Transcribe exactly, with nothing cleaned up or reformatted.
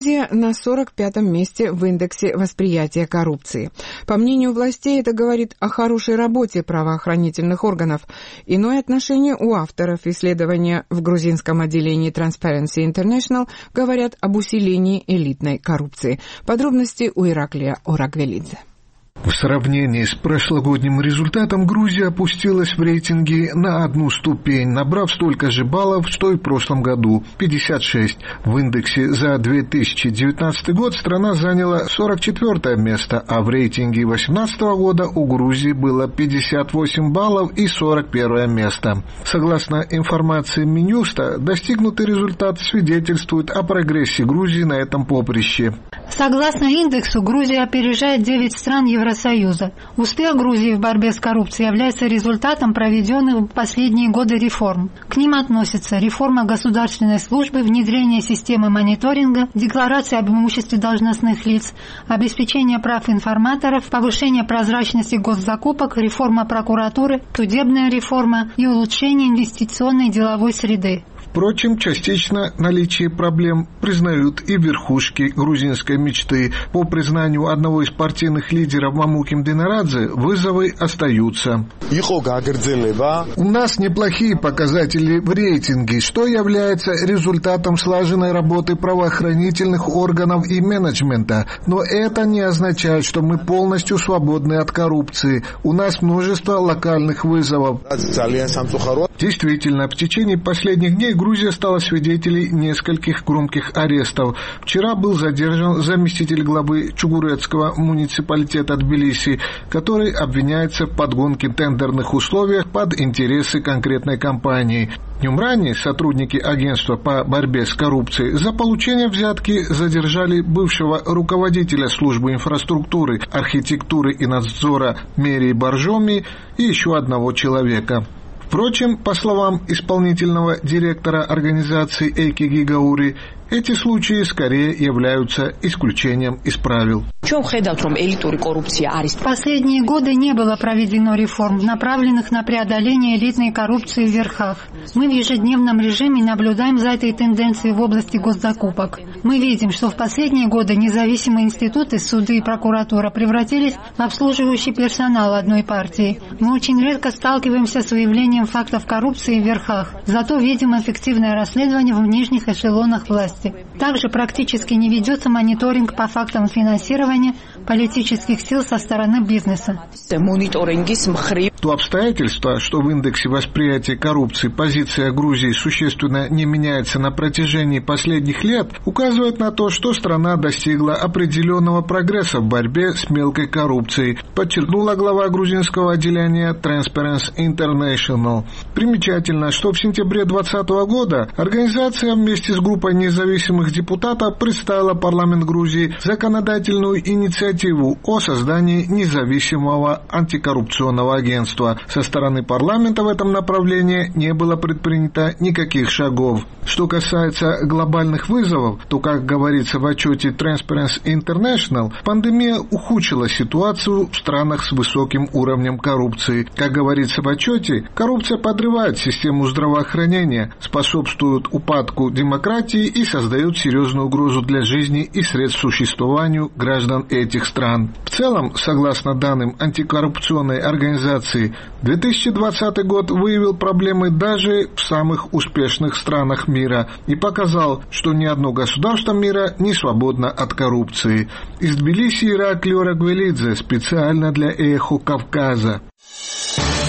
на сорок пятом месте в индексе восприятия коррупции. По мнению властей, это говорит о хорошей работе правоохранительных органов. Иное отношение у авторов исследования в грузинском отделении Transparency International говорят об усилении элитной коррупции. Подробности у Ираклия Орагвелидзе. В сравнении с прошлогодним результатом Грузия опустилась в рейтинге на одну ступень, набрав столько же баллов, что и в прошлом году – пятьдесят шесть. В индексе за две тысячи девятнадцатый год страна заняла сорок четвёртое место, а в рейтинге две тысячи восемнадцатого года у Грузии было пятьдесят восемь баллов и сорок первое место. Согласно информации Минюста, достигнутый результат свидетельствует о прогрессе Грузии на этом поприще. Согласно индексу, Грузия опережает девять стран Евросоюза. Успех Грузии в борьбе с коррупцией является результатом проведенных в последние годы реформ. К ним относятся реформа государственной службы, внедрение системы мониторинга, декларация об имуществе должностных лиц, обеспечение прав информаторов, повышение прозрачности госзакупок, реформа прокуратуры, судебная реформа и улучшение инвестиционной и деловой среды. Впрочем, частично наличие проблем признают и верхушки грузинской мечты. По признанию одного из партийных лидеров Мамуким Динарадзе, вызовы остаются. У нас неплохие показатели в рейтинге, что является результатом слаженной работы правоохранительных органов и менеджмента. Но это не означает, что мы полностью свободны от коррупции. У нас множество локальных вызовов. Действительно, в течение последних дней Грузия стала свидетелем нескольких громких арестов. Вчера был задержан заместитель главы Чугурецкого муниципалитета Тбилиси, который обвиняется в подгонке тендерных условий под интересы конкретной компании. Днем ранее сотрудники агентства по борьбе с коррупцией за получение взятки задержали бывшего руководителя службы инфраструктуры, архитектуры и надзора мэрии Боржоми и еще одного человека. Впрочем, по словам исполнительного директора организации Эйки Гигаури, эти случаи скорее являются исключением из правил. В последние годы не было проведено реформ, направленных на преодоление элитной коррупции в верхах. Мы в ежедневном режиме наблюдаем за этой тенденцией в области госзакупок. Мы видим, что в последние годы независимые институты, суды и прокуратура превратились в обслуживающий персонал одной партии. Мы очень редко сталкиваемся с выявлением фактов коррупции в верхах, зато видим эффективное расследование в нижних эшелонах власти. Также практически не ведется мониторинг по фактам финансирования политических сил со стороны бизнеса. То обстоятельство, что в индексе восприятия коррупции позиция Грузии существенно не меняется на протяжении последних лет, указывает на то, что страна достигла определенного прогресса в борьбе с мелкой коррупцией, подчеркнула глава грузинского отделения Transparency International. Примечательно, что в сентябре две тысячи двадцатого года организация вместе с группой независимых депутатов представила парламент Грузии законодательную инициативу о создании независимого антикоррупционного агентства. Со стороны парламента в этом направлении не было предпринято никаких шагов. Что касается глобальных вызовов, то, как говорится в отчете Transparency International, пандемия ухудшила ситуацию в странах с высоким уровнем коррупции. Как говорится в отчете, коррупция подрывает систему здравоохранения, способствует упадку демократии и создает серьезную угрозу для жизни и средств существованию граждан этих стран. В целом, согласно данным антикоррупционной организации, две тысячи двадцатый год выявил проблемы даже в самых успешных странах мира и показал, что ни одно государство мира не свободно от коррупции. Из Тбилиси Ираклий Орагвелидзе специально для Эхо Кавказа.